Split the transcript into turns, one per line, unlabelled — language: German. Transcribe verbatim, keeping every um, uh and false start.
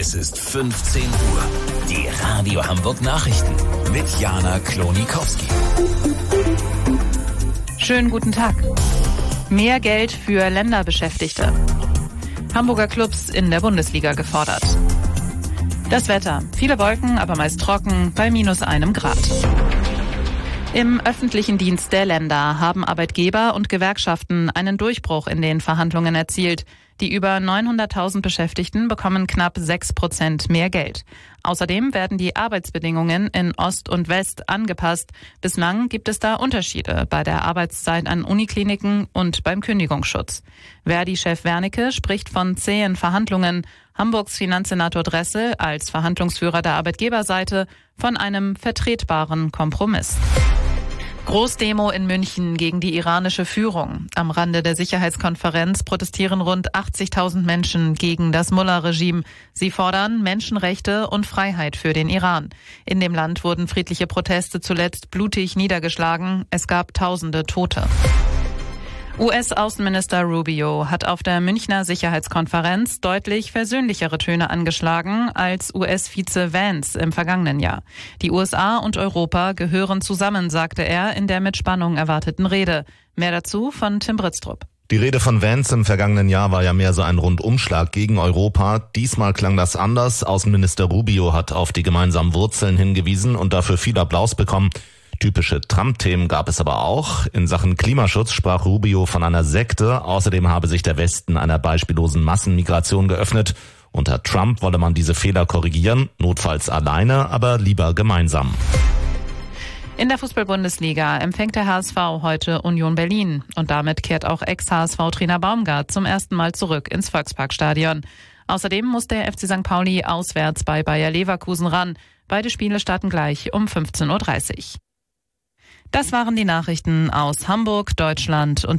Es ist fünfzehn Uhr. Die Radio Hamburg Nachrichten mit Jana Klonikowski.
Schönen guten Tag. Mehr Geld für Länderbeschäftigte. Hamburger Clubs in der Bundesliga gefordert. Das Wetter. Viele Wolken, aber meist trocken, bei minus einem Grad. Im öffentlichen Dienst der Länder haben Arbeitgeber und Gewerkschaften einen Durchbruch in den Verhandlungen erzielt. Die über neunhunderttausend Beschäftigten bekommen knapp sechs Prozent mehr Geld. Außerdem werden die Arbeitsbedingungen in Ost und West angepasst. Bislang gibt es da Unterschiede bei der Arbeitszeit an Unikliniken und beim Kündigungsschutz. Verdi-Chef Wernicke spricht von zähen Verhandlungen. Hamburgs Finanzsenator Dressel als Verhandlungsführer der Arbeitgeberseite von einem vertretbaren Kompromiss. Großdemo in München gegen die iranische Führung. Am Rande der Sicherheitskonferenz protestieren rund achtzigtausend Menschen gegen das Mullah-Regime. Sie fordern Menschenrechte und Freiheit für den Iran. In dem Land wurden friedliche Proteste zuletzt blutig niedergeschlagen. Es gab tausende Tote. U S-Außenminister Rubio hat auf der Münchner Sicherheitskonferenz deutlich versöhnlichere Töne angeschlagen als U S-Vize Vance im vergangenen Jahr. Die U S A und Europa gehören zusammen, sagte er in der mit Spannung erwarteten Rede. Mehr dazu von Tim Britztrup.
Die Rede von Vance im vergangenen Jahr war ja mehr so ein Rundumschlag gegen Europa. Diesmal klang das anders. Außenminister Rubio hat auf die gemeinsamen Wurzeln hingewiesen und dafür viel Applaus bekommen. Typische Trump-Themen gab es aber auch. In Sachen Klimaschutz sprach Rubio von einer Sekte. Außerdem habe sich der Westen einer beispiellosen Massenmigration geöffnet. Unter Trump wolle man diese Fehler korrigieren, notfalls alleine, aber lieber gemeinsam.
In der Fußball-Bundesliga empfängt der H S V heute Union Berlin. Und damit kehrt auch Ex-H S V-Trainer Baumgart zum ersten Mal zurück ins Volksparkstadion. Außerdem muss der F C Sankt Pauli auswärts bei Bayer Leverkusen ran. Beide Spiele starten gleich um fünfzehn Uhr dreißig. Das waren die Nachrichten aus Hamburg, Deutschland und